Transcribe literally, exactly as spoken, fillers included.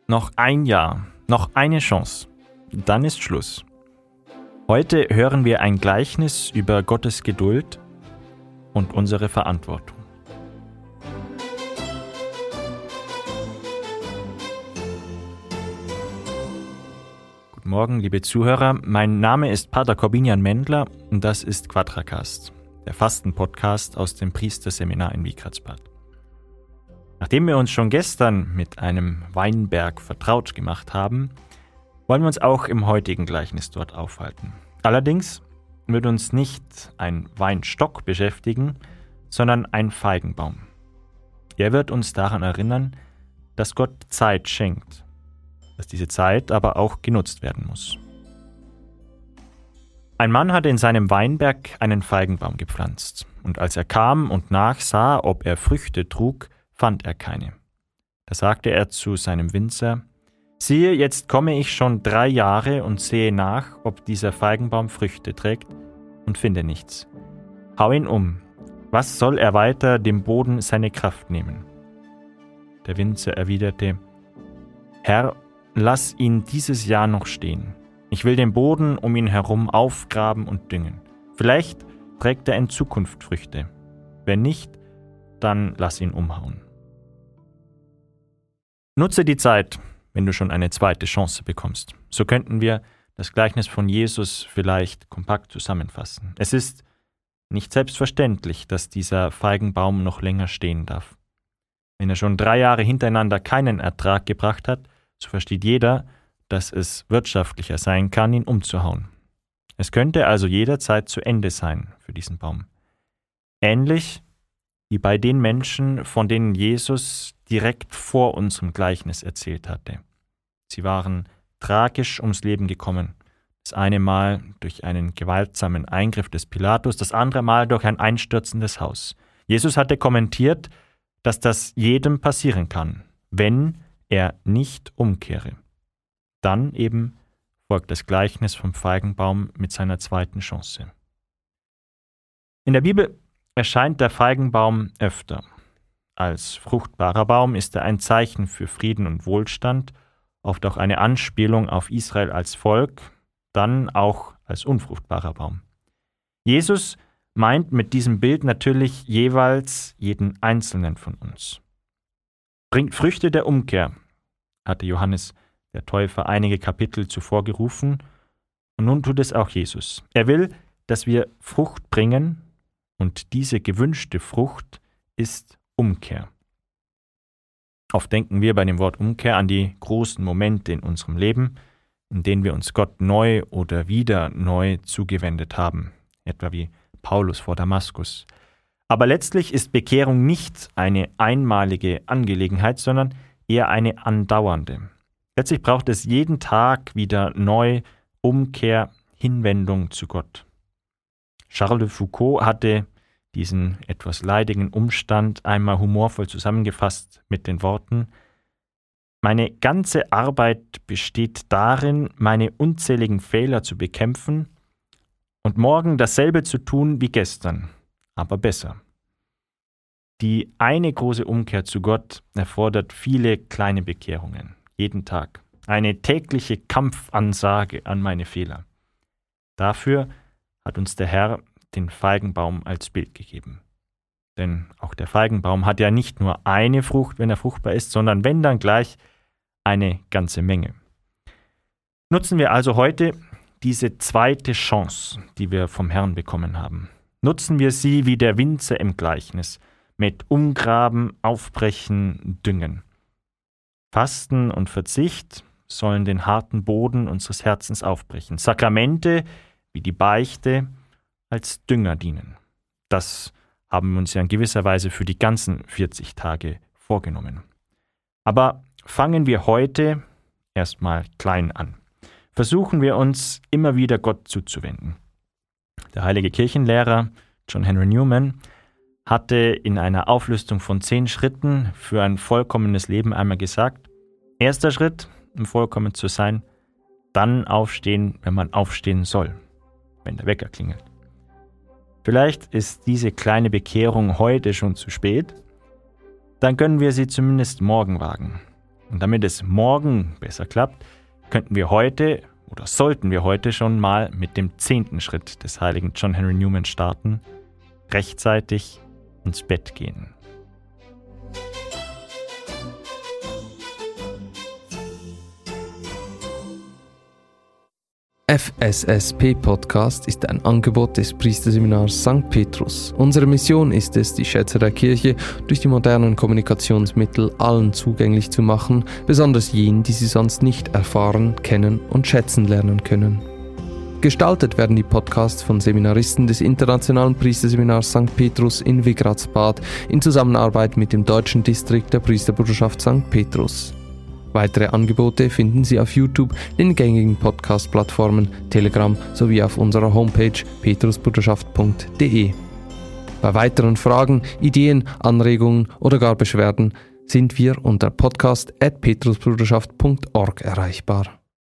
Noch ein Jahr, noch eine Chance, dann ist Schluss. Heute hören wir ein Gleichnis über Gottes Geduld und unsere Verantwortung. Guten Morgen, liebe Zuhörer. Mein Name ist Pater Corbinian Mendler und das ist Quadracast, der Fasten-Podcast aus dem Priesterseminar in Wiegratsbad. Nachdem wir uns schon gestern mit einem Weinberg vertraut gemacht haben, wollen wir uns auch im heutigen Gleichnis dort aufhalten. Allerdings wird uns nicht ein Weinstock beschäftigen, sondern ein Feigenbaum. Er wird uns daran erinnern, dass Gott Zeit schenkt, dass diese Zeit aber auch genutzt werden muss. Ein Mann hatte in seinem Weinberg einen Feigenbaum gepflanzt, und als er kam und nachsah, ob er Früchte trug, fand er keine. Da sagte er zu seinem Winzer: Siehe, jetzt komme ich schon drei Jahre und sehe nach, ob dieser Feigenbaum Früchte trägt, und finde nichts. Hau ihn um. Was soll er weiter dem Boden seine Kraft nehmen? Der Winzer erwiderte: Herr, lass ihn dieses Jahr noch stehen. Ich will den Boden um ihn herum aufgraben und düngen. Vielleicht trägt er in Zukunft Früchte. Wenn nicht, dann lass ihn umhauen. Nutze die Zeit, wenn du schon eine zweite Chance bekommst. So könnten wir das Gleichnis von Jesus vielleicht kompakt zusammenfassen. Es ist nicht selbstverständlich, dass dieser Feigenbaum noch länger stehen darf. Wenn er schon drei Jahre hintereinander keinen Ertrag gebracht hat, so versteht jeder, dass es wirtschaftlicher sein kann, ihn umzuhauen. Es könnte also jederzeit zu Ende sein für diesen Baum. Ähnlich wie bei den Menschen, von denen Jesus direkt vor unserem Gleichnis erzählt hatte. Sie waren tragisch ums Leben gekommen. Das eine Mal durch einen gewaltsamen Eingriff des Pilatus, das andere Mal durch ein einstürzendes Haus. Jesus hatte kommentiert, dass das jedem passieren kann, wenn er nicht umkehre. Dann eben folgt das Gleichnis vom Feigenbaum mit seiner zweiten Chance. In der Bibel erscheint der Feigenbaum öfter. Als fruchtbarer Baum ist er ein Zeichen für Frieden und Wohlstand, oft auch eine Anspielung auf Israel als Volk, dann auch als unfruchtbarer Baum. Jesus meint mit diesem Bild natürlich jeweils jeden Einzelnen von uns. Bringt Früchte der Umkehr, hatte Johannes der Täufer einige Kapitel zuvor gerufen, und nun tut es auch Jesus. Er will, dass wir Frucht bringen, und diese gewünschte Frucht ist Umkehr. Oft denken wir bei dem Wort Umkehr an die großen Momente in unserem Leben, in denen wir uns Gott neu oder wieder neu zugewendet haben, etwa wie Paulus vor Damaskus. Aber letztlich ist Bekehrung nicht eine einmalige Angelegenheit, sondern eher eine andauernde. Letztlich braucht es jeden Tag wieder neu Umkehr, Hinwendung zu Gott. Charles de Foucault hatte diesen etwas leidigen Umstand einmal humorvoll zusammengefasst mit den Worten: Meine ganze Arbeit besteht darin, meine unzähligen Fehler zu bekämpfen und morgen dasselbe zu tun wie gestern, aber besser. Die eine große Umkehr zu Gott erfordert viele kleine Bekehrungen, jeden Tag. Eine tägliche Kampfansage an meine Fehler. Dafür hat uns der Herr den Feigenbaum als Bild gegeben. Denn auch der Feigenbaum hat ja nicht nur eine Frucht, wenn er fruchtbar ist, sondern wenn dann gleich eine ganze Menge. Nutzen wir also heute diese zweite Chance, die wir vom Herrn bekommen haben. Nutzen wir sie wie der Winzer im Gleichnis, mit Umgraben, Aufbrechen, Düngen. Fasten und Verzicht sollen den harten Boden unseres Herzens aufbrechen. Sakramente wie die Beichte als Dünger dienen. Das haben wir uns ja in gewisser Weise für die ganzen vierzig Tage vorgenommen. Aber fangen wir heute erstmal klein an. Versuchen wir uns immer wieder Gott zuzuwenden. Der heilige Kirchenlehrer John Henry Newman hatte in einer Auflistung von zehn Schritten für ein vollkommenes Leben einmal gesagt: Erster Schritt, um vollkommen zu sein, dann aufstehen, wenn man aufstehen soll, wenn der Wecker klingelt. Vielleicht ist diese kleine Bekehrung heute schon zu spät, dann können wir sie zumindest morgen wagen. Und damit es morgen besser klappt, könnten wir heute oder sollten wir heute schon mal mit dem zehnten Schritt des heiligen John Henry Newman starten: rechtzeitig ins Bett gehen. F S S P Podcast ist ein Angebot des Priesterseminars Sankt Petrus. Unsere Mission ist es, die Schätze der Kirche durch die modernen Kommunikationsmittel allen zugänglich zu machen, besonders jenen, die sie sonst nicht erfahren, kennen und schätzen lernen können. Gestaltet werden die Podcasts von Seminaristen des Internationalen Priesterseminars Sankt Petrus in Wigratzbad in Zusammenarbeit mit dem deutschen Distrikt der Priesterbruderschaft Sankt Petrus. Weitere Angebote finden Sie auf YouTube, den gängigen Podcast-Plattformen, Telegram sowie auf unserer Homepage petrusbruderschaft punkt de. Bei weiteren Fragen, Ideen, Anregungen oder gar Beschwerden sind wir unter podcast at petrusbruderschaft punkt org erreichbar.